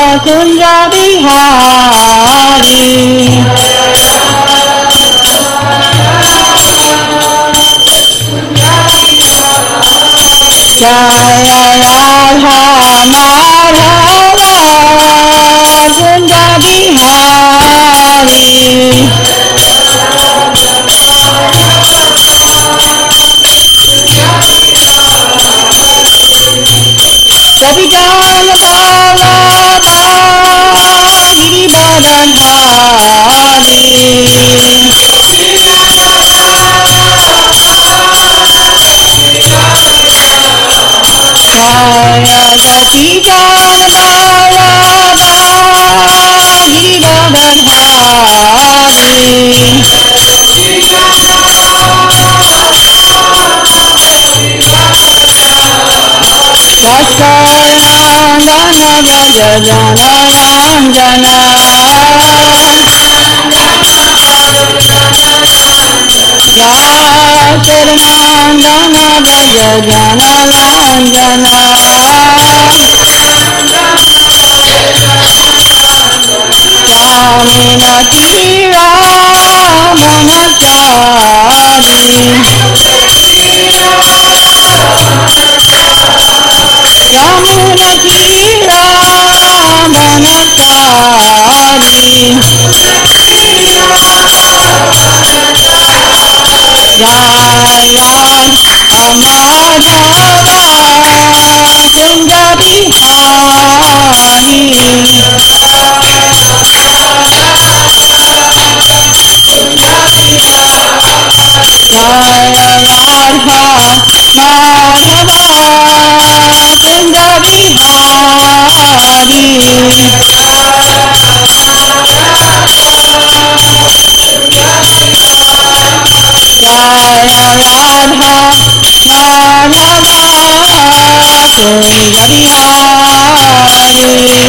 Kunja Bihari. Jaya Radha Madhava Kunja Bihari. Gopijana Vallabha Girivardhari. Jaya Gopijana Vallabha Girivardhari. Vatsarnandana Braja Jana Ranjana. Vatsarnandana Braja Jana Ranjana. Jaminati Ramanatari. Yamunati Ramanatari. Jaya Amadhava Kunja Bihari. Jaya Radha Madhava Kunja Bihari. Jaya Radha Madhava Kunja Bihari.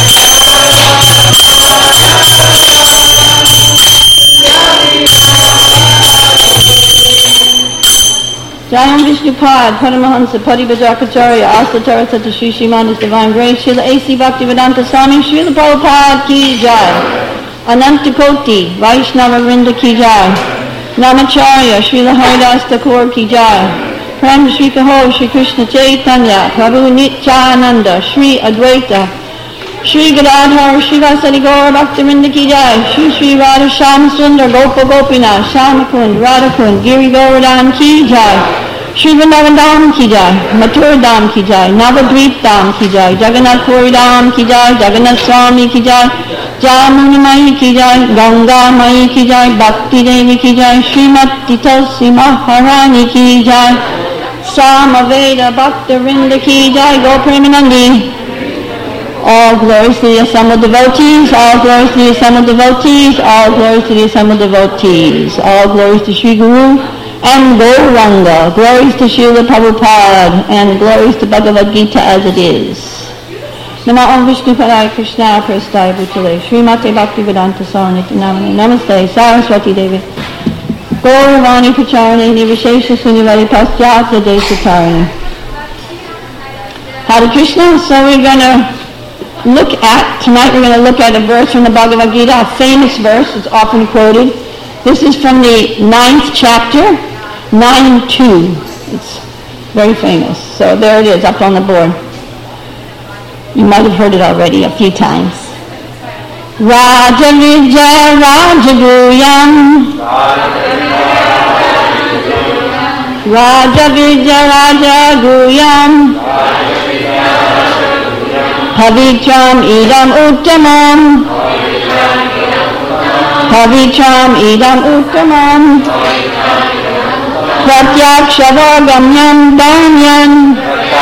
Jayam Vishnupad, Paramahansa, Paribhajakacharya, Asatara Sata Shri Sriman's Divine Grace, Srila A.C. Bhaktivedanta Swami, Srila Prabhupada Ki Jai, Ananta Koti, Vaishnava Vrinda Ki Jai, Namacharya, Srila Haridas Thakur Ki Jai, Prem Shri Kaho, Shri Krishna Chaitanya, Prabhu Nityananda, Shri Advaita, Shri Gadadhar, Shri Vasari Gaur Bhaktivinoda Ki Jai, Shri Shri Radha Shyam Sundar Gopa Gopinath, Shyamakund, Radhakund, Giri Govardhan Ki Jai, Shri Vrindavan Dham Ki Jai, Mathura Dham Ki Jai, Navadvip Dham Ki Jai, Jagannath Puri Dham Ki Jai, Jagannath Swami Ki Jai, Jamuni Mai Ki Jai, Ganga Mai Ki Jai, Bhakti Devi Ki Jai, Srimati Tulsi Maharani Ki Jai, Samaveda Bhaktivinoda Ki Jai, Go Premanandi. All glories to the assembled devotees, all glories to the assembled devotees, all glories to the assembled devotees, all glories to Sri Guru and Gauranga, glories to Srila Prabhupada, and glories to Bhagavad Gita as it is. Nama Om Vishnu Padaya Krishna Prasthaya Bhutale, Srimate Bhaktivedanta Swami Namane, Namaste, Saraswati Devi, Gauravani Pacharani, Nivishesha Sunivadi Paschatya Desatarini. Hare Krishna, so we're going to tonight we're going to look at a verse from the Bhagavad Gita, a famous verse, it's often quoted. This is from the 9th chapter, 9.2. It's very famous. So there it is, up on the board. You might have heard it already a few times. Raja Vijaya Raja Guyam. Raja Vijaya Raja Guyam. Pavitram idam uttamam. Pavitram idam uttamam. Pratyakshavagamyam damyam.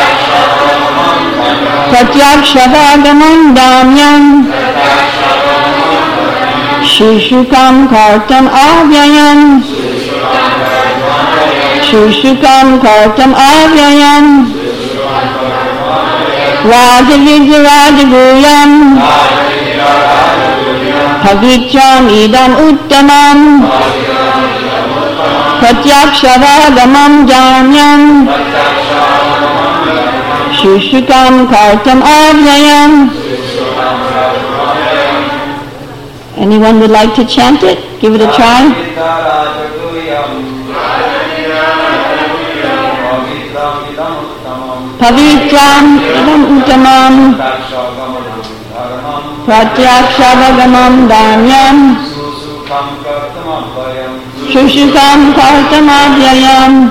Pratyakshavagamam damyam. Shishukam kartam avyayam. Shishukam kartam avyayam. Raja Vijaya Raja Guyam. Pavitram idam uttamam. Pratyakshavagamam damyam. Shishukam kartam avyayam. Anyone would like to chant it? Give it a try. Pavitram idam uttamam pratyakshavagaman dharmyam shushukam kartamavyayam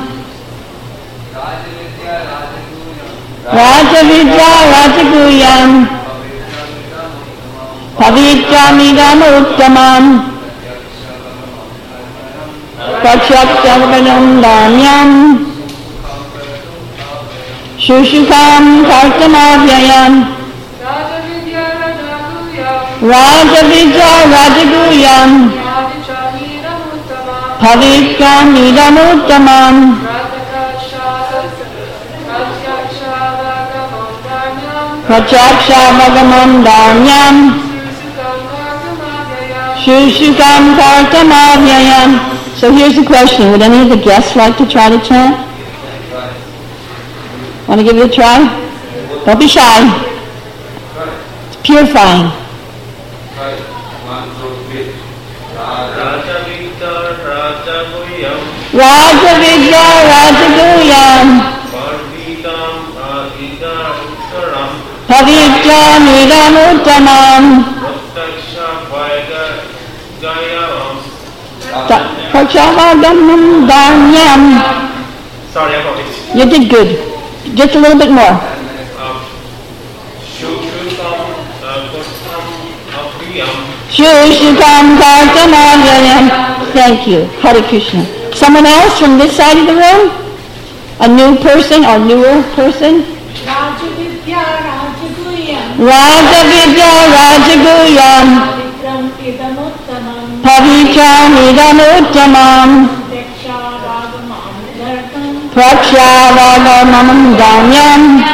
rajavidya rajaguyam pavitram idam uttamam pratyakshavagaman dharmyam Shushukam kartamavyayam Rajavidya rajaguyam Pavitram idamuttamam Pratyakshavagaman dharmyam Shushukam kartamavyayam. So here's the question. Would any of the guests like to try to chant? Want to give it a try? Don't be shy. It's purifying. Rajavidya rajaguyam Pavitram idam uttamam Pratyakshavagaman dharmyam. Sorry, I got it. You did good. Just a little bit more. Shushukam kartamavyayam. Thank you. Hare Krishna. Someone else from this side of the room? A new person or newer person? Rajavidya rajaguyam Rajavidya rajaguyam Pavitram idamuttamam Pavitram idamuttamam Prakshavagaman dharmyam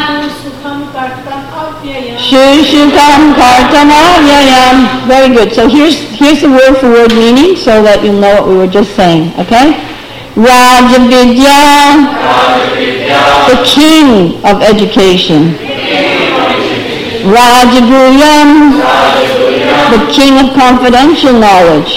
Shushukam kartamavyayam. Very good. So here's the word for word meaning so that you'll know what we were just saying. Okay? Rajavidya, the king of education. Rajaguyam, the king of confidential knowledge.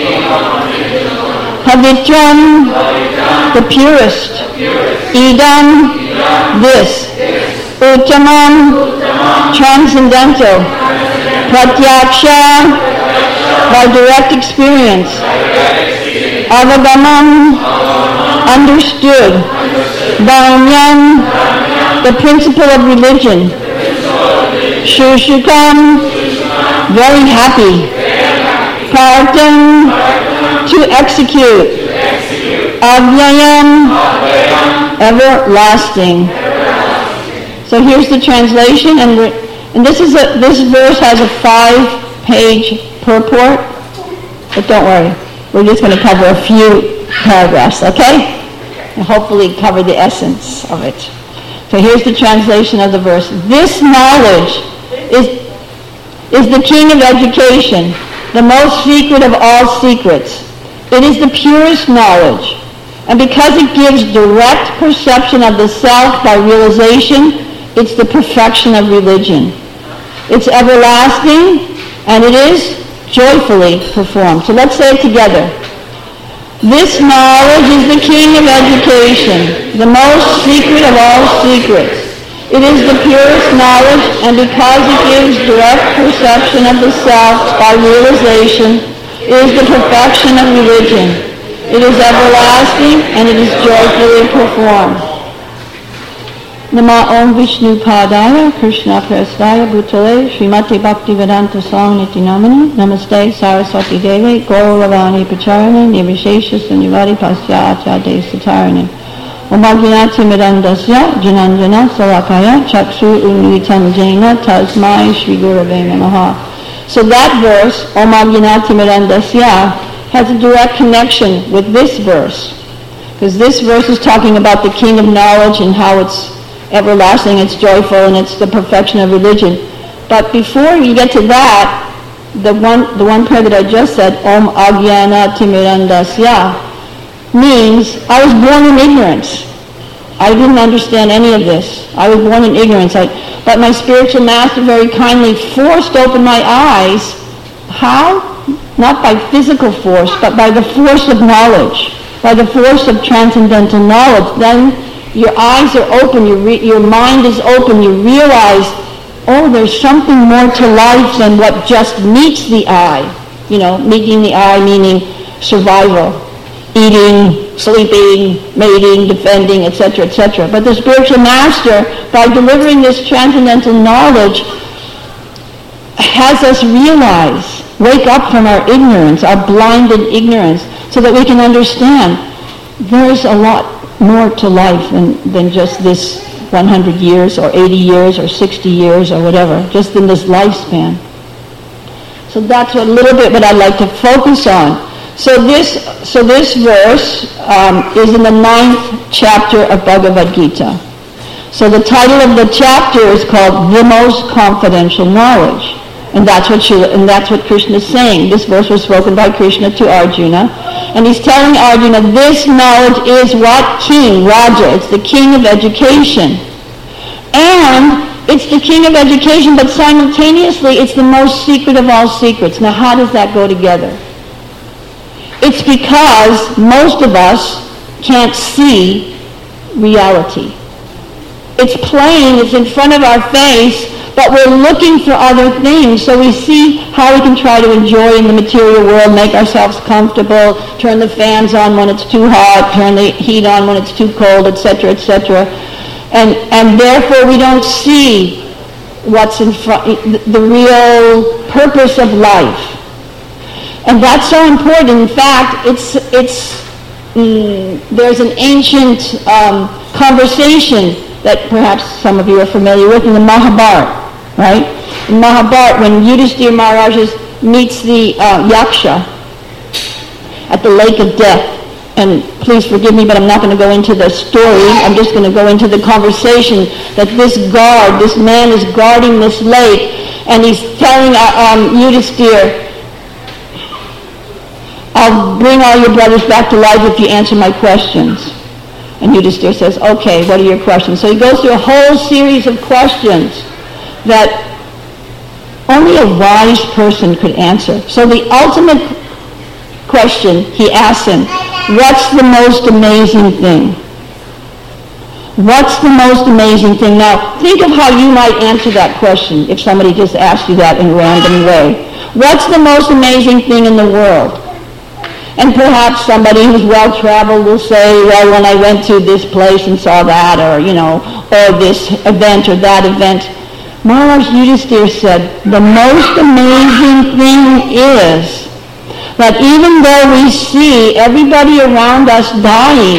Pavitram, the purest. Idam, this. Uttamam, transcendental. Pratyaksha, by direct experience. Avagamam, understood. Dharmyam, the principle of religion. Shushukam, very happy. Kartam, to execute. Avyayam, everlasting. So here's the translation, and this verse has a 5-page purport, but don't worry, we're just going to cover a few paragraphs, okay? And hopefully cover the essence of it. So here's the translation of the verse. This knowledge is the king of education, the most secret of all secrets. It is the purest knowledge, and because it gives direct perception of the self by realization, it's the perfection of religion. It's everlasting, and it is joyfully performed. So let's say it together. This knowledge is the king of education, the most secret of all secrets. It is the purest knowledge, and because it gives direct perception of the self by realization, it is the perfection of religion. It is everlasting, and it is joyfully performed. Nama Om Vishnu Padaya Krishna Prasthaya Bhutale Srimati Bhaktivedanta Swaminiti Namani Namaste Saraswati Deve Gauravani Pacharani Nirvishesha Sunivari Pasyatya Desatarani Om Agyanati Mirandasya Jananjana Salakaya Chaksu Unvitam Jaina Tasmai Shri Gurave Namaha. So that verse, Om Agyanati Mirandasya, has a direct connection with this verse. Because this verse is talking about the king of knowledge and how it's everlasting, it's joyful, and it's the perfection of religion. But before you get to that, the one prayer that I just said, Om Agyana Timirandasya, means I was born in ignorance. I didn't understand any of this. I was born in ignorance. But my spiritual master very kindly forced open my eyes. How? not by physical force, but by the force of knowledge, by the force of transcendental knowledge, then your eyes are open, your mind is open, you realize, oh, there's something more to life than what just meets the eye. Meeting the eye meaning survival, eating, sleeping, mating, defending, etc., etc. But the spiritual master, by delivering this transcendental knowledge, has us realize, wake up from our ignorance, our blinded ignorance, so that we can understand there's a lot more to life than just this 100 years or 80 years or 60 years or whatever, just in this lifespan. So that's a little bit what I'd like to focus on. So this verse is in the 9th chapter of Bhagavad Gita. So the title of the chapter is called The Most Confidential Knowledge. And that's what Krishna is saying. This verse was spoken by Krishna to Arjuna. And he's telling Arjuna, this knowledge is what? King, Raja. It's the king of education. And it's the king of education, but simultaneously it's the most secret of all secrets. Now how does that go together? It's because most of us can't see reality. It's plain, it's in front of our face, but we're looking for other things. So we see how we can try to enjoy in the material world, make ourselves comfortable, turn the fans on when it's too hot, turn the heat on when it's too cold, etc., etc. And therefore we don't see what's in front, the real purpose of life. And that's so important. In fact, there's an ancient conversation that perhaps some of you are familiar with in the Mahabharata, right? In Mahabharata, when Yudhishthira Maharaj meets the Yaksha at the Lake of Death, and please forgive me, but I'm not going to go into the story. I'm just going to go into the conversation that this man is guarding this lake, and he's telling Yudhishthira, I'll bring all your brothers back to life if you answer my questions. And Yudhishthira says, okay, what are your questions? So he goes through a whole series of questions that only a wise person could answer. So the ultimate question he asks him, what's the most amazing thing? What's the most amazing thing? Now, think of how you might answer that question if somebody just asked you that in a random way. What's the most amazing thing in the world? And perhaps somebody who's well-traveled will say, well, when I went to this place and saw that, or this event or that event. Maharaj Yudhishthira said, the most amazing thing is that even though we see everybody around us dying,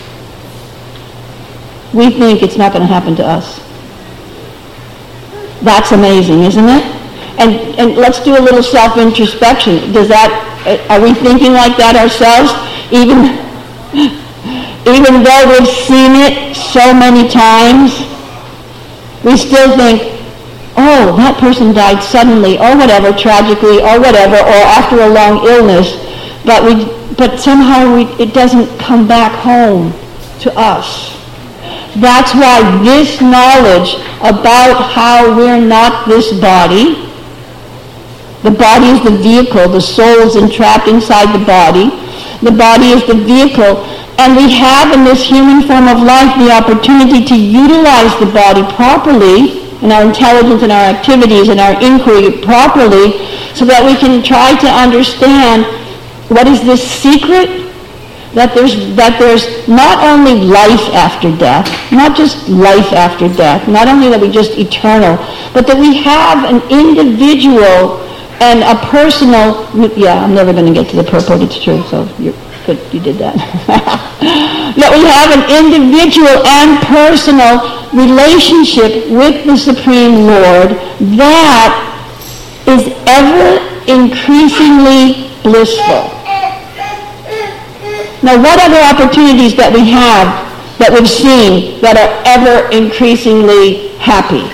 we think it's not going to happen to us. That's amazing, isn't it? And let's do a little self-introspection. Are we thinking like that ourselves? Even though we've seen it so many times, we still think, oh, that person died suddenly, or whatever, tragically, or whatever, or after a long illness, but somehow it doesn't come back home to us. That's why this knowledge about how we're not this body, the body is the vehicle, the soul is entrapped inside the body is the vehicle, and we have in this human form of life the opportunity to utilize the body properly, and our intelligence and our activities and our inquiry properly, so that we can try to understand what is this secret, that there's not only life after death, not just life after death, not only that we're just eternal, but that we have an individual and a personal, I'm never going to get to the purport, it's true, so you're good, you did that. That we have an individual and personal relationship with the Supreme Lord that is ever increasingly blissful. Now, what other opportunities that we have that we've seen that are ever increasingly happy?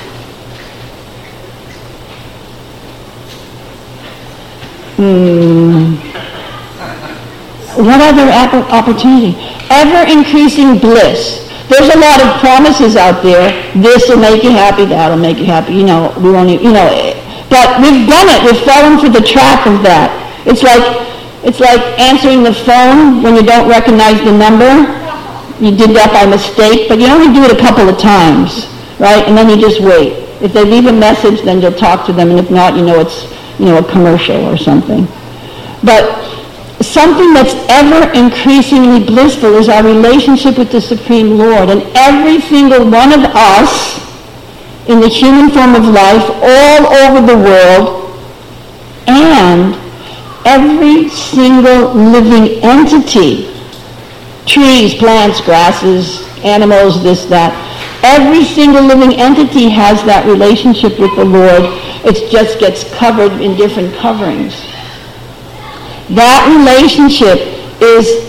What other opportunity? Ever-increasing bliss. There's a lot of promises out there. This will make you happy, that'll make you happy. We won't, but we've done it. We've fallen for the trap of that. It's like answering the phone when you don't recognize the number. You did that by mistake, but you only do it a couple of times, right? And then you just wait. If they leave a message, then you'll talk to them, and if not, it's a commercial or something. But something that's ever increasingly blissful is our relationship with the Supreme Lord. And every single one of us in the human form of life all over the world, and every single living entity, trees, plants, grasses, animals, this, that, every single living entity has that relationship with the Lord. It just gets covered in different coverings. That relationship is,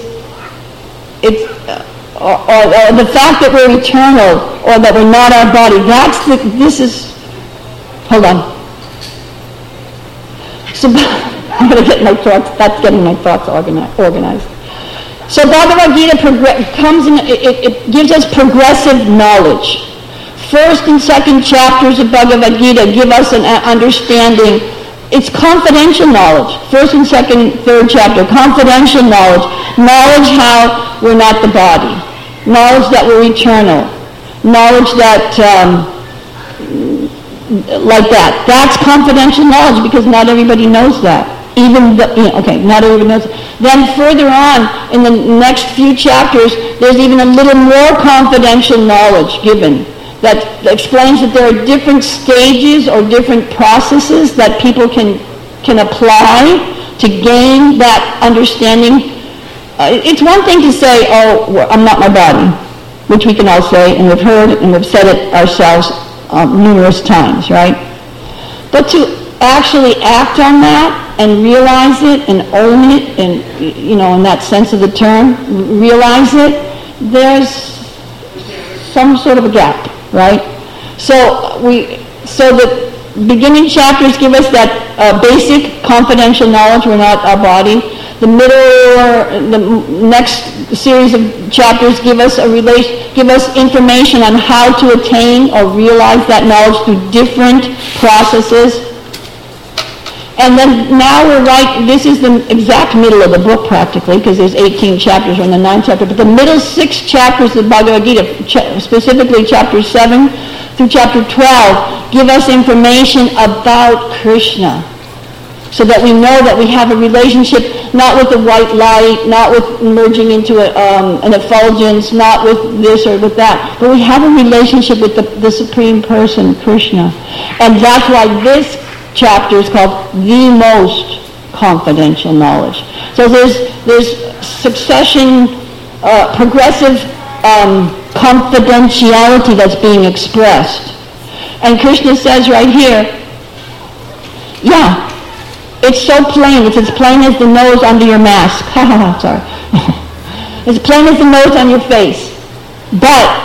or the fact that we're eternal, or that we're not our body, hold on. So, I'm going to get my thoughts, that's getting my thoughts organized. So Bhagavad Gita it gives us progressive knowledge. First and second chapters of Bhagavad Gita give us an understanding. It's confidential knowledge. First and second, third chapter, confidential knowledge. Knowledge how we're not the body. Knowledge that we're eternal. Knowledge that, like that. That's confidential knowledge because not everybody knows that. Not everybody knows. Then further on, in the next few chapters, there's even a little more confidential knowledge given that explains that there are different stages or different processes that people can apply to gain that understanding. It's one thing to say, I'm not my body, which we can all say, and we've heard and we've said it ourselves numerous times, right? But to actually act on that and realize it and own it and, in that sense of the term, realize it, there's some sort of a gap, right? So the beginning chapters give us that basic confidential knowledge, we're not our body. The next series of chapters give us information on how to attain or realize that knowledge through different processes. And then now this is the exact middle of the book practically, because there's 18 chapters, we're in the 9th chapter, but the middle 6 chapters of Bhagavad Gita, specifically chapter 7 through chapter 12, give us information about Krishna, so that we know that we have a relationship not with the white light, not with merging into an effulgence, not with this or with that, but we have a relationship with the Supreme Person, Krishna. And that's why this chapter is called the most confidential knowledge. So there's succession, progressive confidentiality that's being expressed. And Krishna says right here, it's so plain. It's as plain as the nose under your mask. Sorry. As plain as the nose on your face. But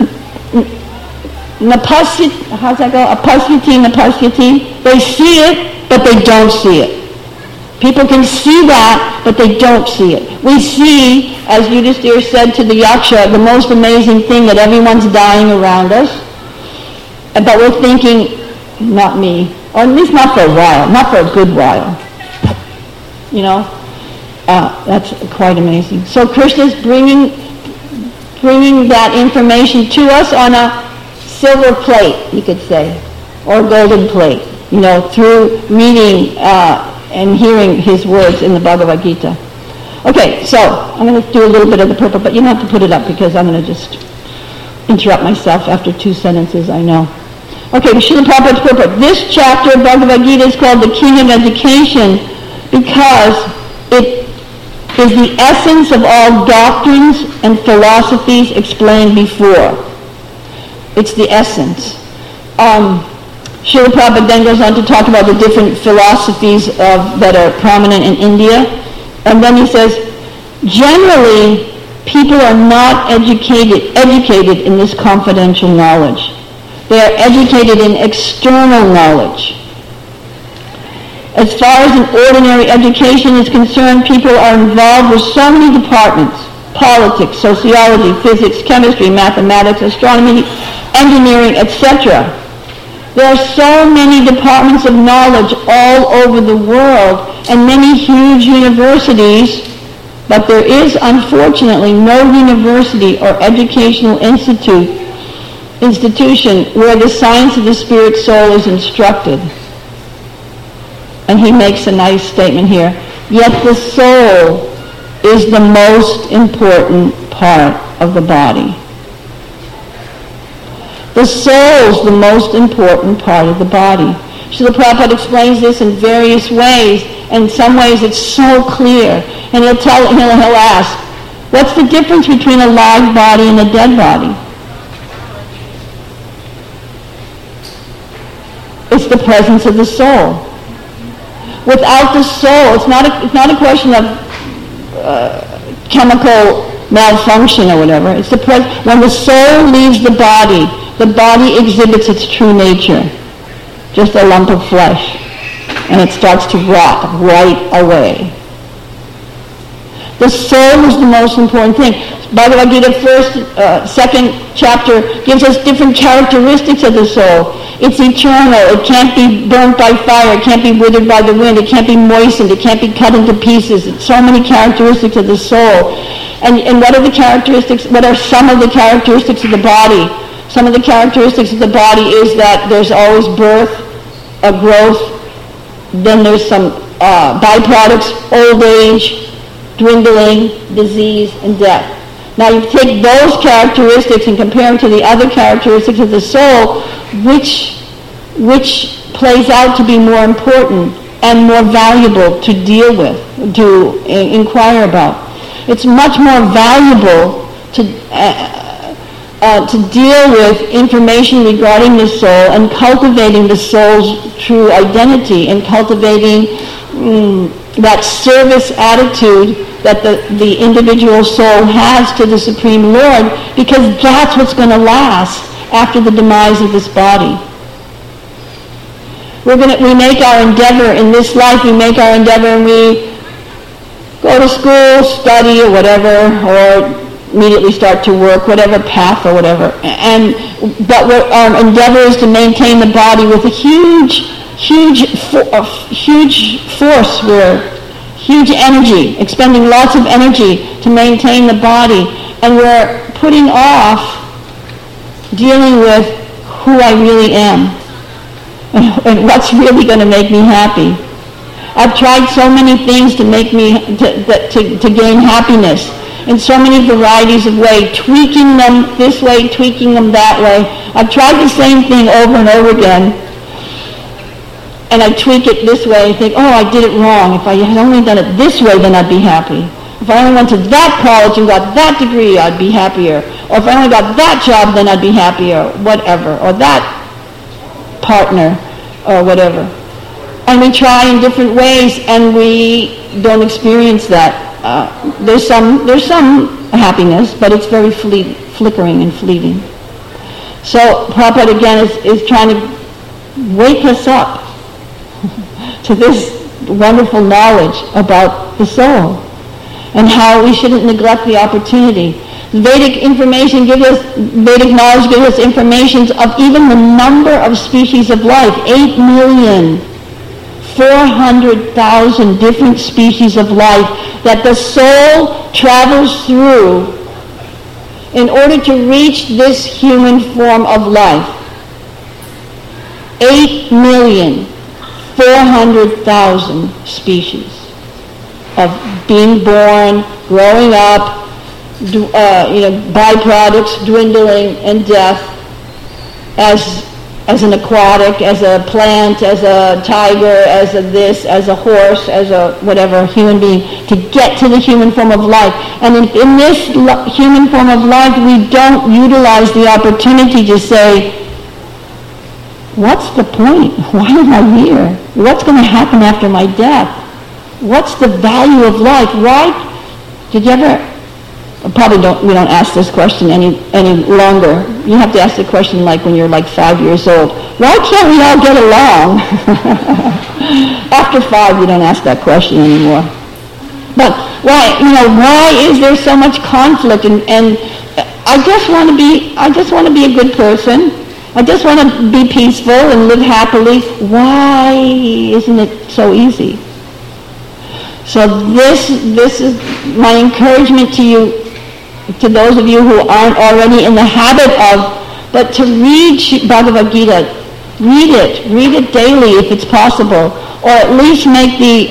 how's that go? Apasyati, they see it, but they don't see it. People can see that, but they don't see it. We see, as Yudhisthira said to the Yaksha, the most amazing thing, that everyone's dying around us. But we're thinking, not me. Or at least not for a while, not for a good while. That's quite amazing. So Krishna's bringing that information to us on a silver plate, you could say, or golden plate, through reading and hearing his words in the Bhagavad Gita. Okay, so I'm going to do a little bit of the purport, but you don't have to put it up because I'm going to just interrupt myself after 2 sentences, I know. Okay, Srila Prabhupada's purport. This chapter of Bhagavad Gita is called the King of Education because it is the essence of all doctrines and philosophies explained before. It's the essence. Srila Prabhupada then goes on to talk about the different philosophies that are prominent in India. And then he says, generally, people are not educated in this confidential knowledge. They are educated in external knowledge. As far as an ordinary education is concerned, people are involved with so many departments: politics, sociology, physics, chemistry, mathematics, astronomy, engineering, etc. There are so many departments of knowledge all over the world and many huge universities, but there is unfortunately no university or educational institution where the science of the spirit soul is instructed. And he makes a nice statement here. Yet the soul is the most important part of the body. The soul is the most important part of the body. Srila Prabhupada explains this in various ways. In some ways it's so clear. And he'll ask, what's the difference between a live body and a dead body? It's the presence of the soul. Without the soul, it's not a question of chemical malfunction or whatever. It's when the soul leaves the body exhibits its true nature, just a lump of flesh, and it starts to rot right away. The soul is the most important thing. Bhagavad Gita second chapter gives us different characteristics of the soul. It's eternal. It can't be burnt by fire. It can't be withered by the wind. It can't be moistened. It can't be cut into pieces. It's so many characteristics of the soul. And what are the characteristics? What are some of the characteristics of the body? Some of the characteristics of the body is that there's always birth, a growth, then there's some byproducts, old age, dwindling, disease, and death. Now you take those characteristics and compare them to the other characteristics of the soul, which plays out to be more important and more valuable to deal with, to inquire about. It's much more valuable to deal with information regarding the soul and cultivating the soul's true identity and cultivating that service attitude that the individual soul has to the Supreme Lord, because that's what's going to last after the demise of this body. We make our endeavor in this life, we make our endeavor and we go to school, study or whatever, or immediately start to work, whatever path or whatever. But our endeavor is to maintain the body with a huge force, huge energy, expending lots of energy to maintain the body, and we're putting off dealing with who I really am and what's really going to make me happy. I've tried so many things to make me to gain happiness in so many varieties of ways, tweaking them this way, tweaking them that way. I've tried the same thing over and over again, and I tweak it this way and think, oh, I did it wrong. If I had only done it this way, then I'd be happy. If I only went to that college and got that degree, I'd be happier. Or if I only got that job, then I'd be happier, whatever. Or that partner, or whatever. And we try in different ways, and we don't experience that. There's some happiness, but it's very flickering and fleeting. So Prabhupada again is trying to wake us up to this wonderful knowledge about the soul and how we shouldn't neglect the opportunity. Vedic knowledge gives us information of even the number of species of life, 8,400,000 different species of life that the soul travels through in order to reach this human form of life. 8,400,000 species of being born, growing up, byproducts, dwindling, and death, as an aquatic, as a plant, as a tiger, as a this, as a horse, as a whatever human being, to get to the human form of life. And in this human form of life, we don't utilize the opportunity to say, what's the point? Why am I here? What's going to happen after my death? What's the value of life? Why? Did you ever... we don't ask this question any longer. You have to ask the question like when you're like 5 years old. Why can't we all get along? After 5, you don't ask that question anymore. But why is there so much conflict? And I just want to be a good person, I just want to be peaceful and live happily. Why isn't it so easy? So this is my encouragement to you, to those of you who aren't already in the habit of, but to read Bhagavad Gita. Read it daily if it's possible, or at least make the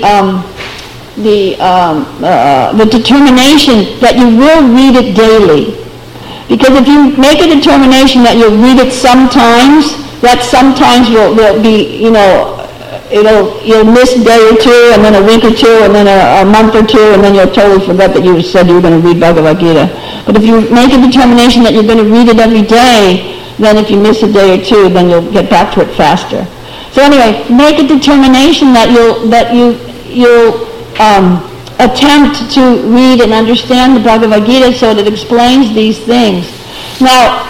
determination that you will read it daily. Because if you make a determination that you'll read it sometimes, that sometimes you'll be, you'll miss a day or two, and then a week or two, and then a month or two, and then you'll totally forget that you said you were going to read Bhagavad Gita. But if you make a determination that you're going to read it every day, then if you miss a day or two, then you'll get back to it faster. So anyway, make a determination that you'll attempt to read and understand the Bhagavad Gita so that it explains these things. Now,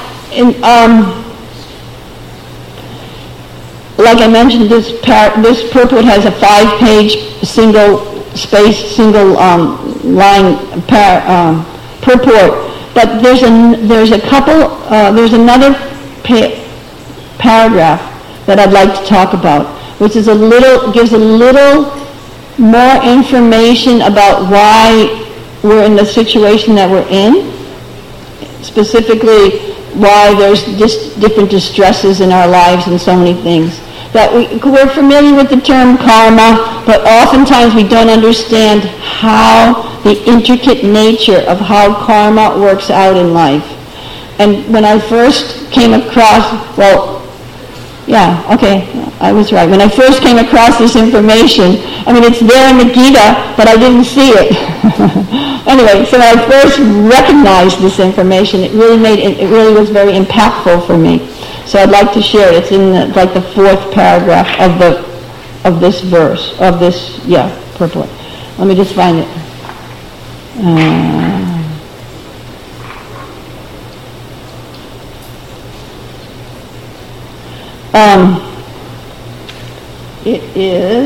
like I mentioned, this purport has a 5-page single line purport. But there's another paragraph that I'd like to talk about, which is gives a little more information about why we're in the situation that we're in, specifically why there's different distresses in our lives and so many things. That we're familiar with the term karma, but oftentimes we don't understand how the intricate nature of how karma works out in life. And when I first came across, I was right. When I first came across this information, it's there in the Gita, but I didn't see it. Anyway, so when I first recognized this information, it really was very impactful for me. So I'd like to share it. It's in the 4th paragraph of this verse, purport. Let me just find it. It is,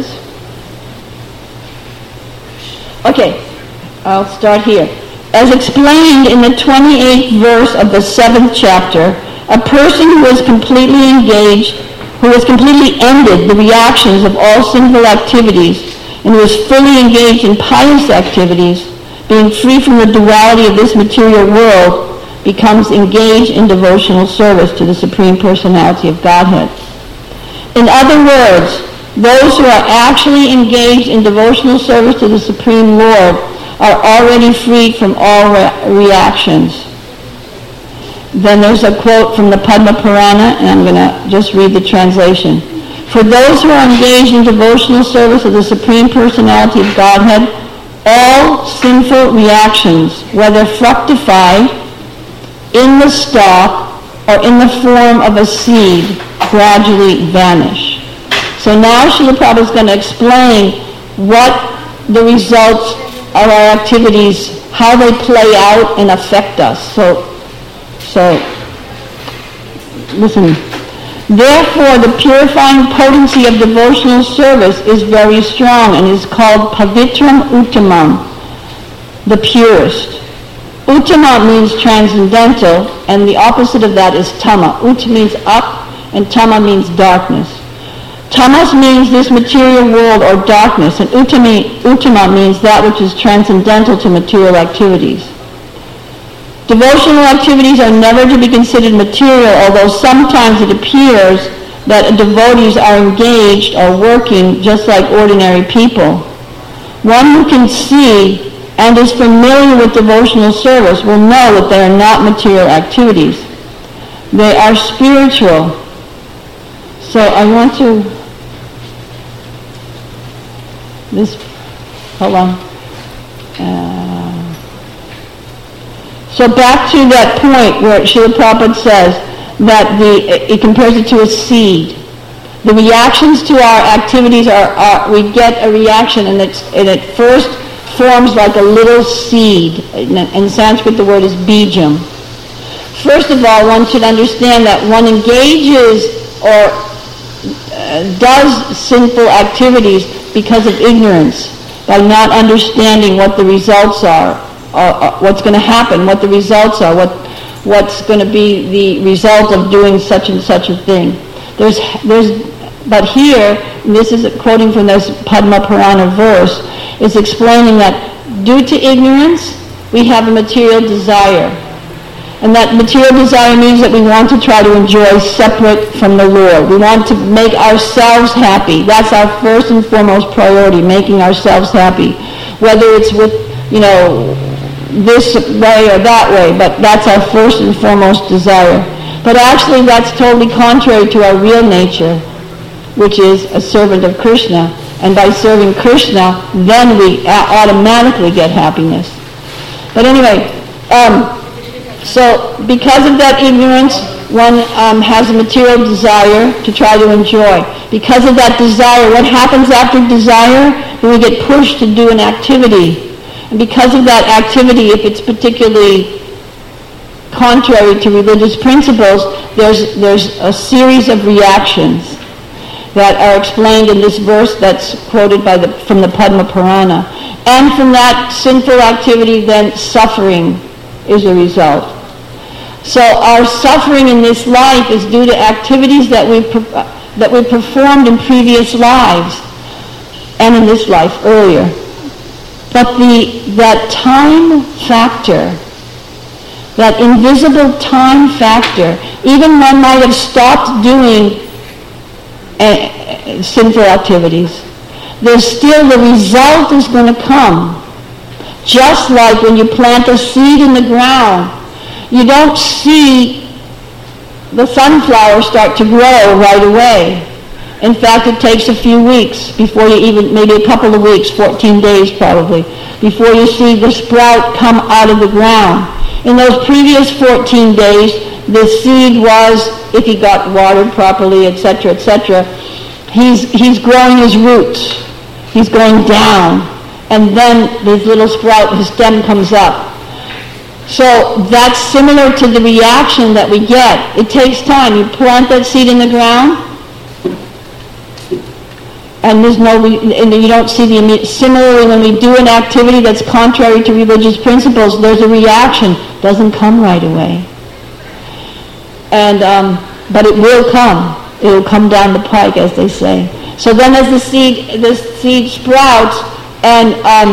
okay, I'll start here. As explained in the 28th verse of the 7th chapter, a person who has completely ended the reactions of all sinful activities, and who is fully engaged in pious activities, being free from the duality of this material world, becomes engaged in devotional service to the Supreme Personality of Godhead. In other words, those who are actually engaged in devotional service to the Supreme Lord are already freed from all reactions. Then there's a quote from the Padma Purana, and I'm going to just read the translation. For those who are engaged in devotional service of the Supreme Personality of Godhead, all sinful reactions, whether fructified in the stalk or in the form of a seed, gradually vanish. So now Srila Prabhupada is going to explain what the results of our activities, how they play out and affect us. So listen. Therefore, the purifying potency of devotional service is very strong and is called Pavitram Uttamam, the purest. Uttama means transcendental, and the opposite of that is Tama. Ut means up, and Tama means darkness. Tamas means this material world or darkness, and Uttama means that which is transcendental to material activities. Devotional activities are never to be considered material, although sometimes it appears that devotees are engaged or working just like ordinary people. One who can see and is familiar with devotional service will know that they are not material activities. They are spiritual. So I want to... hold on. So back to that point where Srila Prabhupada says that it compares it to a seed. The reactions to our activities we get a reaction, and it first forms like a little seed. In Sanskrit the word is bijam. First of all, one should understand that one engages or does sinful activities because of ignorance, by not understanding what the results are, what's going to happen, what the results are, what what's going to be the result of doing such and such a thing. But here, and this is quoting from this Padma Purana verse, is explaining that due to ignorance, we have a material desire. And that material desire means that we want to try to enjoy separate from the Lord. We want to make ourselves happy. That's our first and foremost priority, making ourselves happy. Whether it's with, this way or that way, but that's our first and foremost desire. But actually that's totally contrary to our real nature, which is a servant of Krishna. And by serving Krishna, then we automatically get happiness. But anyway, so because of that ignorance, one has a material desire to try to enjoy. Because of that desire, what happens after desire? Then we get pushed to do an activity. And because of that activity, if it's particularly contrary to religious principles, there's a series of reactions that are explained in this verse that's quoted from the Padma Purana. And from that sinful activity, then suffering is a result. So our suffering in this life is due to activities that we performed in previous lives and in this life earlier. But that time factor, that invisible time factor, even one might have stopped doing sinful activities, there's still the result is going to come. Just like when you plant a seed in the ground, you don't see the sunflower start to grow right away. In fact, it takes a few weeks before you even, maybe a couple of weeks, 14 days probably, before you see the sprout come out of the ground. In those previous 14 days, the seed was, if he got watered properly, etc., he's growing his roots. He's going down. And then this little sprout, his stem comes up. So that's similar to the reaction that we get. It takes time. You plant that seed in the ground, and and you don't see the immediate. Similarly, when we do an activity that's contrary to religious principles, there's a reaction. It doesn't come right away. And but it will come. It will come down the pike, as they say. So then, as the seed sprouts, and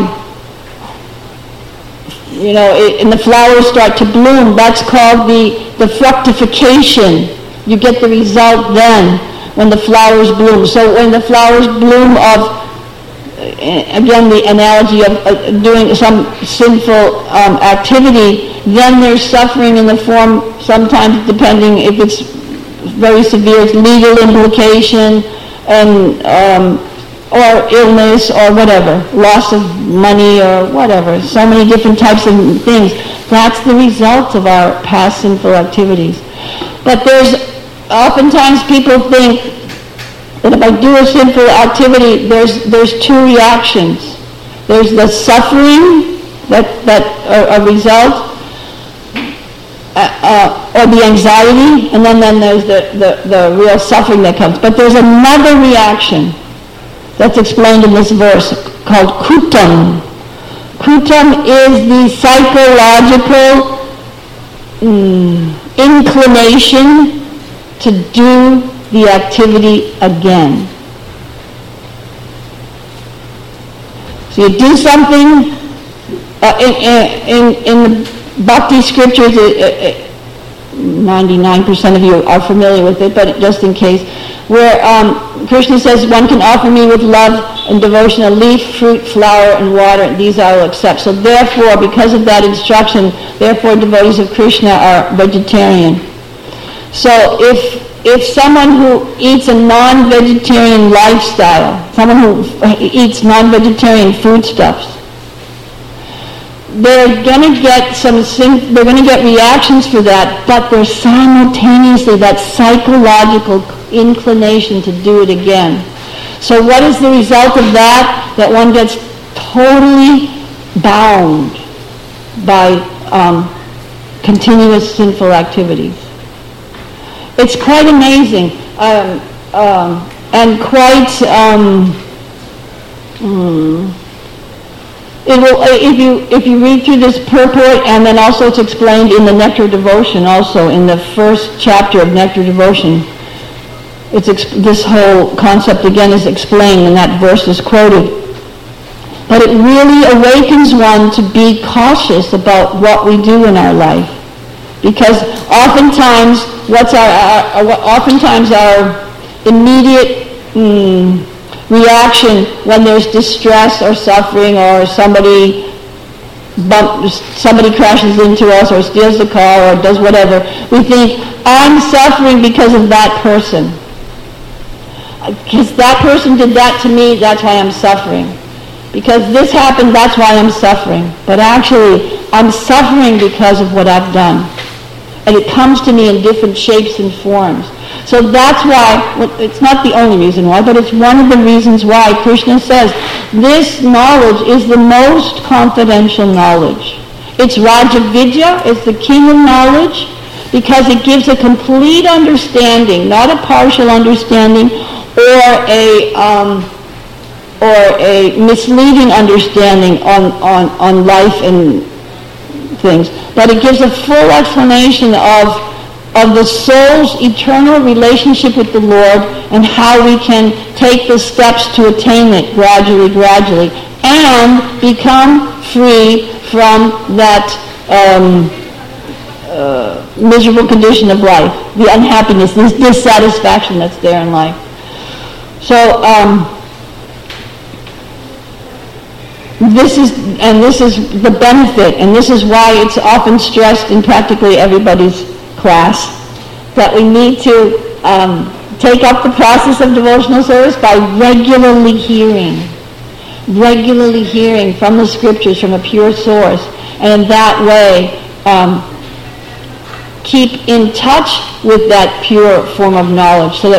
and the flowers start to bloom, that's called the fructification. You get the result then when the flowers bloom. So when the flowers bloom again the analogy of doing some sinful activity, then there's suffering in the form, sometimes depending if it's very severe, it's legal implication and or illness or whatever, loss of money or whatever, so many different types of things. That's the result of our past sinful activities. But oftentimes people think that if I do a sinful activity, there's two reactions. There's the suffering that a result, or the anxiety, and then there's the real suffering that comes. But there's another reaction that's explained in this verse called kutam. Kutam is the psychological inclination to do the activity again. So you do something in the Bhakti scriptures, 99% of you are familiar with it, but just in case, where Krishna says, one can offer me with love and devotion a leaf, fruit, flower, and water, these I will accept. So therefore, because of that instruction, therefore devotees of Krishna are vegetarian. So if someone who eats a non-vegetarian lifestyle, someone who eats non-vegetarian foodstuffs, they're going to get reactions for that, but there's simultaneously that psychological inclination to do it again. So what is the result of that? That one gets totally bound by continuous sinful activities. It's quite amazing and quite It will, if you read through this purport, and then also it's explained in the Nectar Devotion, also in the first chapter of Nectar Devotion. This whole concept again is explained, and that verse is quoted. But it really awakens one to be cautious about what we do in our life, because oftentimes our immediate reaction when there's distress or suffering, or somebody crashes into us or steals the car or does whatever, we think, I'm suffering because of that person. Because that person did that to me, that's why I'm suffering. Because this happened, that's why I'm suffering. But actually, I'm suffering because of what I've done. And it comes to me in different shapes and forms. So that's why, it's not the only reason why, but it's one of the reasons why Krishna says this knowledge is the most confidential knowledge. It's Raja Vidya, it's the king of knowledge, because it gives a complete understanding, not a partial understanding or a misleading understanding on life and things, but it gives a full explanation of the soul's eternal relationship with the Lord and how we can take the steps to attain it gradually, and become free from that miserable condition of life, the unhappiness, this dissatisfaction that's there in life. So this is the benefit, and this is why it's often stressed in practically everybody's class, that we need to take up the process of devotional service by regularly hearing from the scriptures, from a pure source, and in that way keep in touch with that pure form of knowledge, so that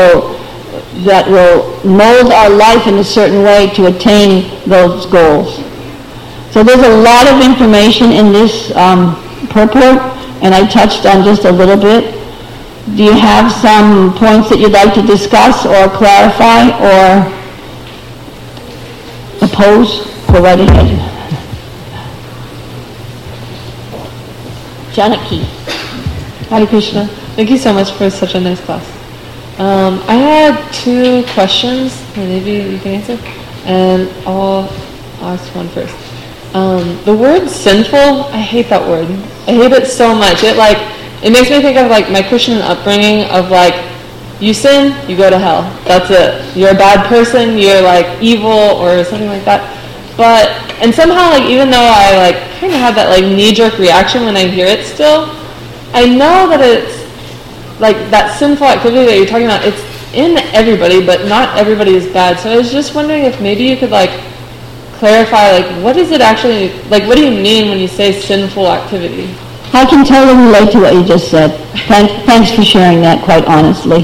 will mold our life in a certain way to attain those goals. So there's a lot of information in this purport, and I touched on just a little bit. Do you have some points that you'd like to discuss or clarify or oppose? Go right ahead. Janaki. Hare Krishna. Thank you so much for such a nice class. I had 2 questions, maybe you can answer, and I'll ask one first. The word sinful, I hate that word. I hate it so much. It makes me think of my Christian upbringing of you sin, you go to hell. That's it. You're a bad person, you're evil or something like that. And somehow even though I kind of have that knee-jerk reaction when I hear it still, I know that it's that sinful activity that you're talking about, it's in everybody, but not everybody is bad. So I was just wondering if maybe you could clarify what is it actually, what do you mean when you say sinful activity? I can totally relate to what you just said. Thanks for sharing that, quite honestly.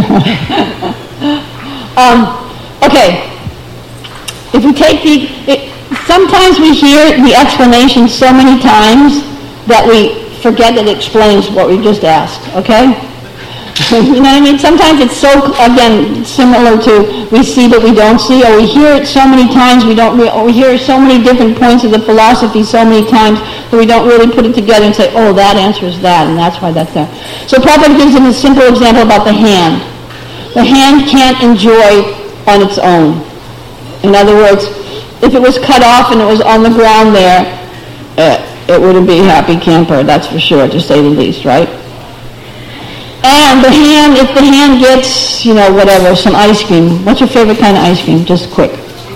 Okay. If we take sometimes we hear the explanation so many times that we forget that it explains what we just asked, okay? You know what I mean? Sometimes it's so, again, similar to we see but we don't see, or we hear it so many times or we hear so many different points of the philosophy so many times that we don't really put it together and say, oh, that answers that, and that's why that's there. So Prabhupada gives him a simple example about the hand. The hand can't enjoy on its own. In other words, if it was cut off and it was on the ground there, it wouldn't be a happy camper, that's for sure, to say the least, right? And if the hand gets, some ice cream. What's your favorite kind of ice cream? Just quick.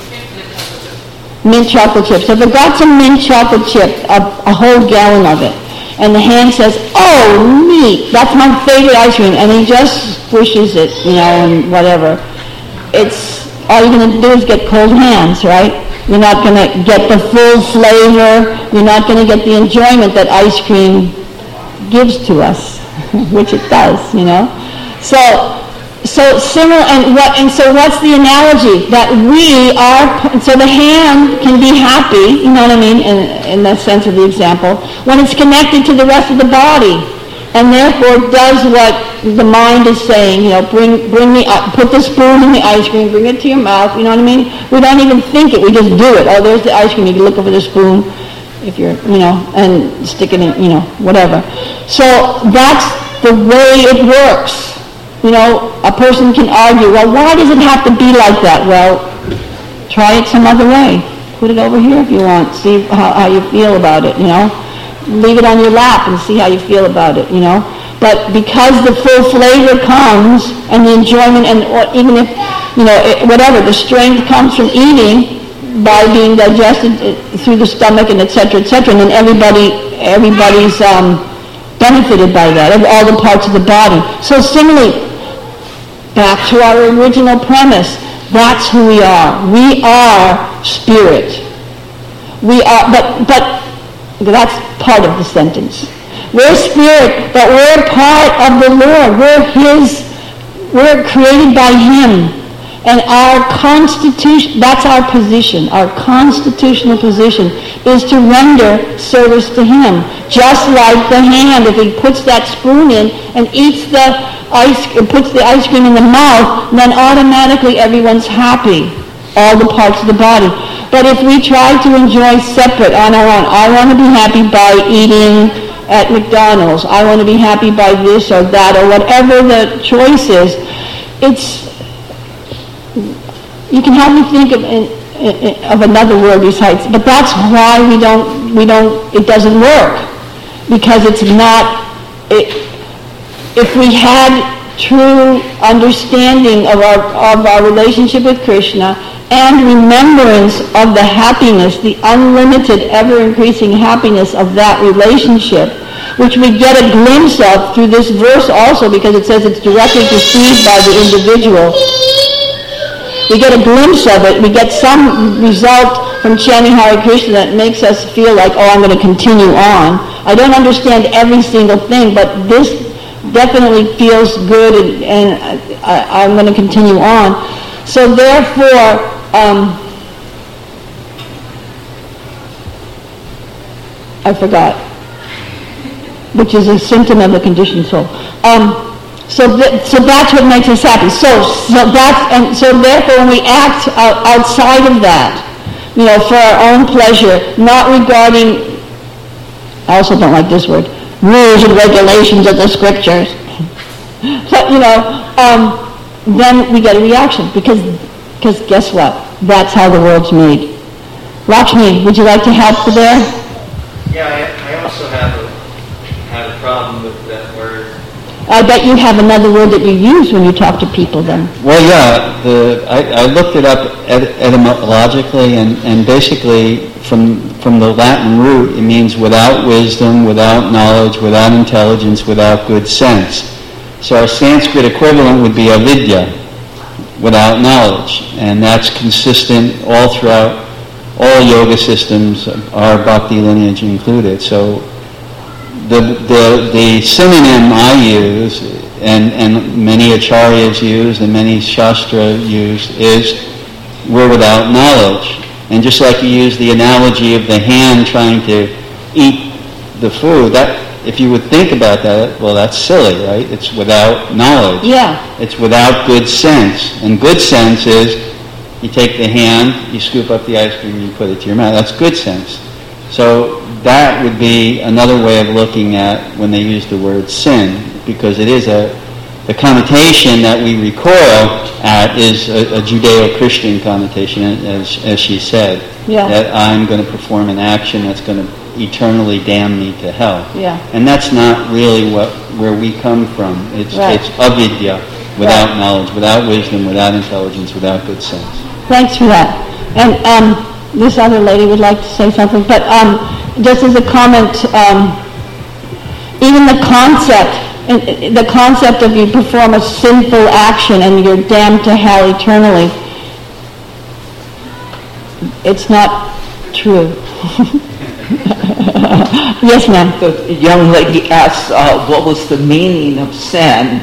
Mint chocolate chip. So if it got some mint chocolate chip, a whole gallon of it, and the hand says, oh, neat, that's my favorite ice cream, and he just squishes it, and whatever. All you're going to do is get cold hands, right? You're not going to get the full flavor. You're not going to get the enjoyment that ice cream gives to us, which it does, So similar, and so what's the analogy? That so the hand can be happy, you know what I mean, in the sense of the example, when it's connected to the rest of the body. and therefore does what the mind is saying, put the spoon in the ice cream, bring it to your mouth, you know what I mean? We don't even think it, we just do it. Oh, there's the ice cream, you can look over the spoon, if you're, and stick it in, whatever. So that's the way it works. A person can argue, well, why does it have to be like that? Well, try it some other way. Put it over here if you want. See how you feel about it, Leave it on your lap and see how you feel about it, But because the full flavor comes and the enjoyment or even if, whatever, the strength comes from eating by being digested through the stomach and et cetera, and then everybody's benefited by that, all the parts of the body. So similarly, back to our original premise, that's who we are. We are spirit. We are, but that's part of the sentence. We're spirit, but we're part of the Lord. We're created by Him. And our constitution, that's our position. Our constitutional position is to render service to Him. Just like the hand, if he puts that spoon in and eats puts the ice cream in the mouth, then automatically everyone's happy. All the parts of the body. But if we try to enjoy separate on our own, I want to be happy by eating at McDonald's. I want to be happy by this or that or whatever the choice is. You can hardly think of another word besides, but that's why it doesn't work. Because it's not, if we had true understanding of our relationship with Krishna and remembrance of the happiness, the unlimited, ever-increasing happiness of that relationship, which we get a glimpse of through this verse also, because it says it's directly perceived by the individual. We get a glimpse of it. We get some result from chanting Hare Krishna that makes us feel like, I'm going to continue on. I don't understand every single thing, but this definitely feels good, and I'm going to continue on. So therefore, I forgot, which is a symptom of the conditioned soul. So that's what makes us happy. So therefore, when we act outside of that, for our own pleasure, not regarding, I also don't like this word, rules and regulations of the scriptures. But then we get a reaction because guess what? That's how the world's made. Lakshmi, would you like to help there? Yeah, I also had a problem with that word. I bet you have another word that you use when you talk to people then. Well, yeah, I looked it up etymologically, and basically from the Latin root, it means without wisdom, without knowledge, without intelligence, without good sense. So our Sanskrit equivalent would be avidya, without knowledge, and that's consistent all throughout all yoga systems, our bhakti lineage included. So the synonym I use, and many acharyas use, and many shastra use, is we're without knowledge. And just like you use the analogy of the hand trying to eat the food, that if you would think about that, well, that's silly, right? It's without knowledge. Yeah. It's without good sense. And good sense is you take the hand, you scoop up the ice cream, and you put it to your mouth. That's good sense. So that would be another way of looking at when they use the word sin, because it is the connotation that we recoil at is a Judeo-Christian connotation, as she said, that I'm going to perform an action that's going to eternally damn me to hell. Yeah. And that's not really where we come from. It's avidya, without knowledge, without wisdom, without intelligence, without good sense. Thanks for that. And this other lady would like to say something, but just as a comment, even the concept of you perform a sinful action and you're damned to hell eternally, it's not true. Yes, ma'am. The young lady asked what was the meaning of sin.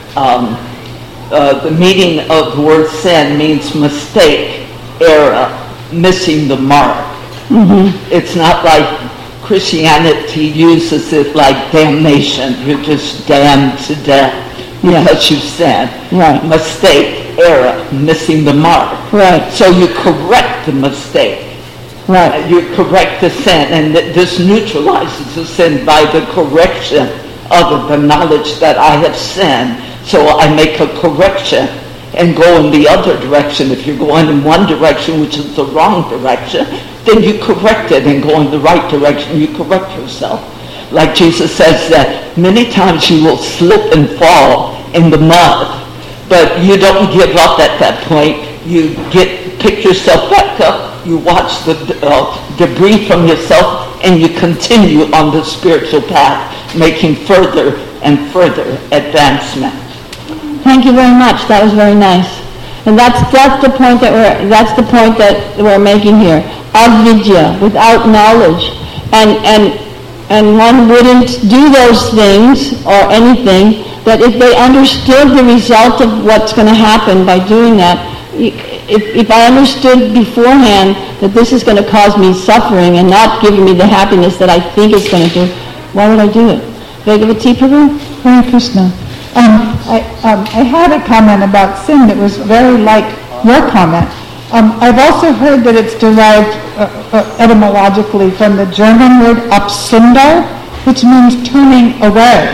The meaning of the word sin means mistake, error, missing the mark. Mm-hmm. It's not like Christianity uses it like damnation. You're just damned to death because you sinned. Right. Mistake, error, missing the mark. Right. So you correct the mistake. Right. You correct the sin, and this neutralizes the sin by the correction of the knowledge that I have sinned. So I make a correction and go in the other direction. If you're going in one direction, which is the wrong direction, then you correct it and go in the right direction. You correct yourself. Like Jesus says that many times you will slip and fall in the mud, but you don't give up at that point. You pick yourself back up. You watch the debris from yourself, and you continue on the spiritual path, making further and further advancement. Thank you very much. That was very nice. And that's the point that we're making here. Avidya, without knowledge, and one wouldn't do those things or anything that if they understood the result of what's going to happen by doing that. If I understood beforehand that this is going to cause me suffering and not giving me the happiness that I think it's going to do, why would I do it? Bhagavati Prabhu? Hare Krishna. I had a comment about sin that was very like your comment. I've also heard that it's derived etymologically from the German word absünder, which means turning away.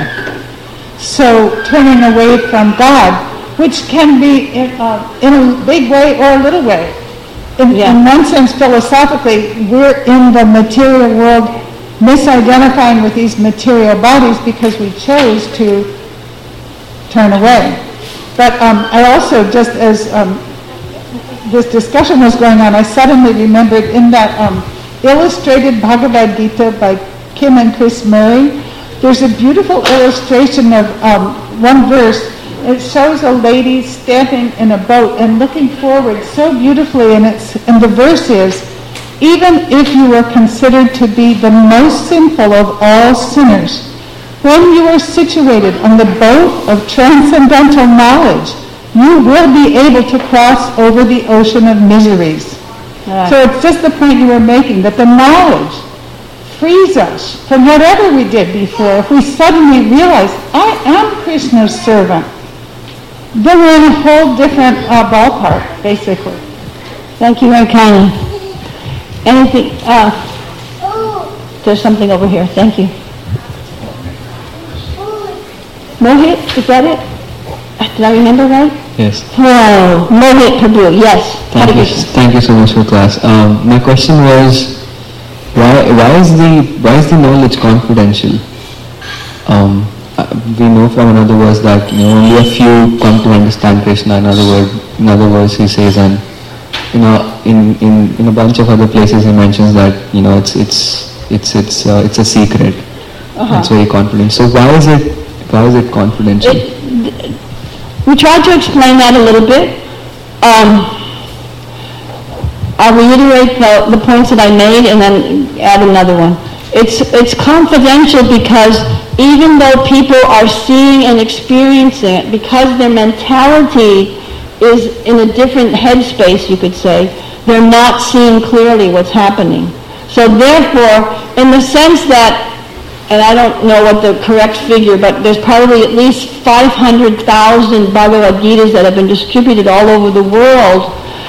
So turning away from God, which can be in a big way or a little way. In one sense, philosophically, we're in the material world misidentifying with these material bodies because we chose to turn away. But I also, just as this discussion was going on, I suddenly remembered in that illustrated Bhagavad Gita by Kim and Chris Murray, there's a beautiful illustration of one verse. It shows a lady standing in a boat and looking forward so beautifully, and the verse is, even if you were considered to be the most sinful of all sinners, when you are situated on the boat of transcendental knowledge, you will be able to cross over the ocean of miseries. Right. So it's just the point you were making, that the knowledge frees us from whatever we did before. If we suddenly realize, I am Krishna's servant, then we're in a whole different ballpark, basically. Thank you very kindly. Anything? There's something over here. Thank you. Mohit, is that it? Did I remember right? Yes. Whoa, Mohit Prabhu, yes. Thank you so much for class. My question was, why is the knowledge confidential? We know from another verse that only a few come to understand Krishna. In other words, he says, and in a bunch of other places he mentions that it's a secret. It's very confident. So why is it confidential? We tried to explain that a little bit. I'll reiterate the points that I made and then add another one. It's confidential because even though people are seeing and experiencing it, because their mentality is in a different headspace, you could say, they're not seeing clearly what's happening. So therefore, in the sense that, and I don't know what the correct figure, but there's probably at least 500,000 Bhagavad Gitas that have been distributed all over the world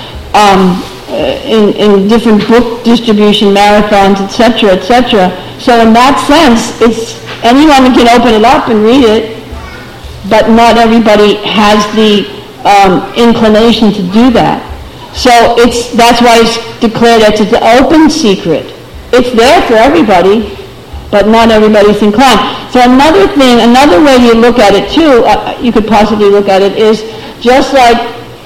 in different book distribution marathons, etc., etc. So in that sense, anyone can open it up and read it, but not everybody has the inclination to do that. So that's why it's declared as an open secret. It's there for everybody, but not everybody's inclined. So another way you look at it too, you could possibly look at it, is just like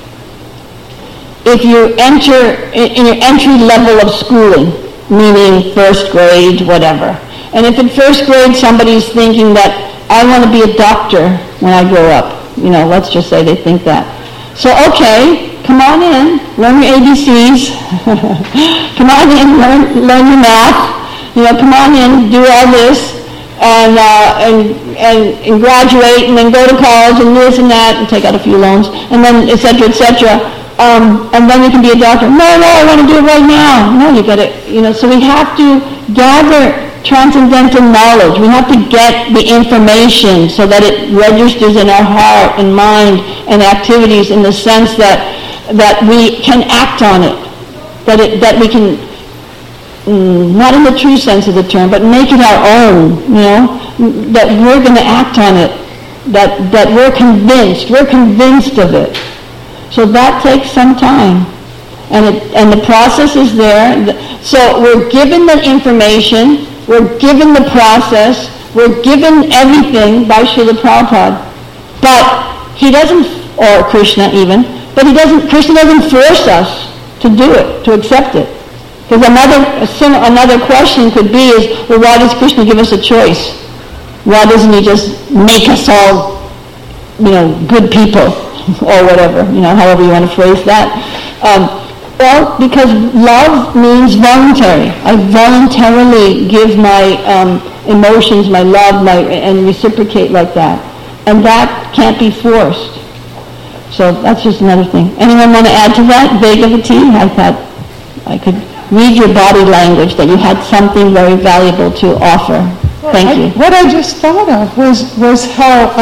if you enter in your entry level of schooling, meaning first grade, whatever. And if in first grade somebody's thinking that I want to be a doctor when I grow up, let's just say they think that. So okay, come on in, learn your ABCs, come on in, learn your math, come on in, do all this, and graduate, and then go to college, and this and that, and take out a few loans, and then et cetera, and then you can be a doctor. No, I want to do it right now. No, you got to, so we have to gather transcendental knowledge. We have to get the information so that it registers in our heart and mind and activities in the sense that we can act on it, that we can, not in the true sense of the term, but make it our own, that we're going to act on it, that we're convinced of it. So that takes some time. And the process is there. So we're given the information, we're given the process, we're given everything by Srila Prabhupada. But he doesn't, or Krishna even, Krishna doesn't force us to do it, to accept it. Because another question could be is, well, why does Krishna give us a choice? Why doesn't he just make us all, good people, or whatever, however you want to phrase that? Well, because love means voluntary. I voluntarily give my emotions, my love, and reciprocate like that. And that can't be forced. So that's just another thing. Anyone want to add to that? Vegavati, I thought I could read your body language, that you had something very valuable to offer. Thank you. What I just thought of was how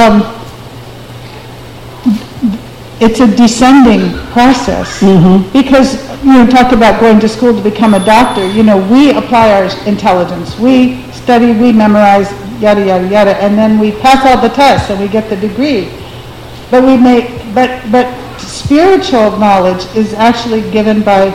it's a descending process. Mm-hmm. Because talk about going to school to become a doctor. We apply our intelligence. We study, we memorize, yada yada yada, and then we pass all the tests and we get the degree. But but spiritual knowledge is actually given by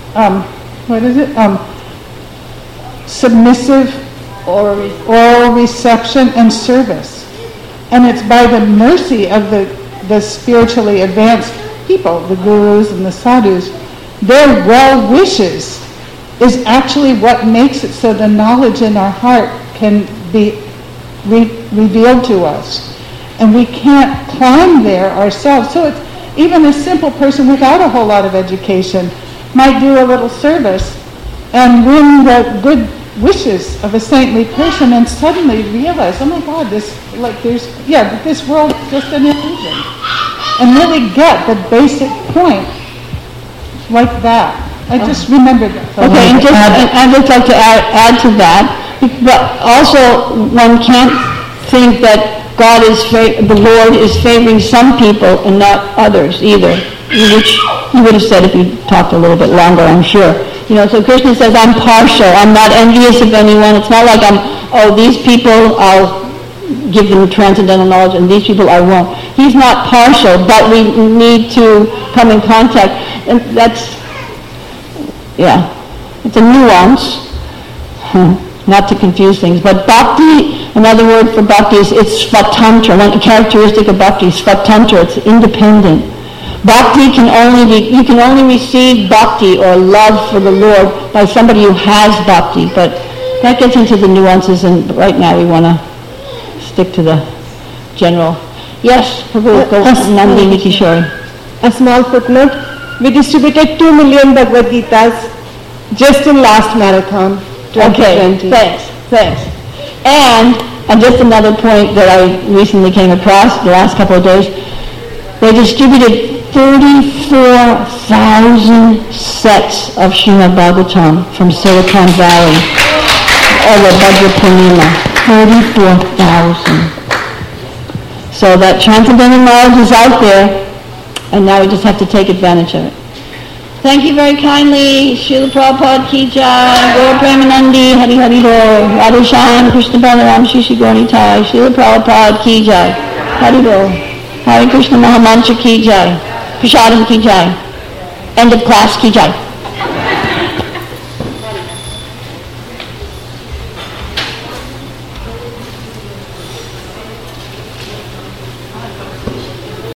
submissive oral reception and service, and it's by the mercy of the spiritually advanced people, the gurus and the sadhus. Their well wishes is actually what makes it so the knowledge in our heart can be revealed to us. And we can't climb there ourselves. So it's even a simple person without a whole lot of education might do a little service and win the good wishes of a saintly person and suddenly realize, oh my God, this world is just an illusion. And really get the basic point like that. I just remembered that. Okay, and I'd just like to add to that, but also one can't think that the Lord is favoring some people and not others either, which you would have said if you talked a little bit longer, I'm sure. So Krishna says, I'm partial, I'm not envious of anyone. It's not like these people I'll give them transcendental knowledge and these people I won't. He's not partial, but we need to come in contact. And it's a nuance, not to confuse things. But bhakti, another word for bhakti is it's svatantra. One characteristic of bhakti is svatantra, it's independent. Bhakti you can only receive bhakti or love for the Lord by somebody who has bhakti, but that gets into the nuances, and right now we want to stick to the general. Yes, Prabhu, Nandini Kishore. A small footnote. We distributed 2 million Bhagavad Gitas just in last marathon, 2020. Okay, thanks. And just another point that I recently came across the last couple of days, they distributed 34,000 sets of Srimad Bhagavatam from Silicon Valley over Bhadra Purnima. 34,000. So that transcendental knowledge is out there, and now we just have to take advantage of it. Thank you very kindly. Srila Prabhupada ki jai, Gaur Premanandi, Hari Hari Bol, Radha Shyam, Krishna Balaram, Shri Shri Gauri Nitai, Srila Prabhupada ki jai, Hari Bol, Hare Krishna Mahamantra ki jai, Prasadam ki jai, end of class ki jai.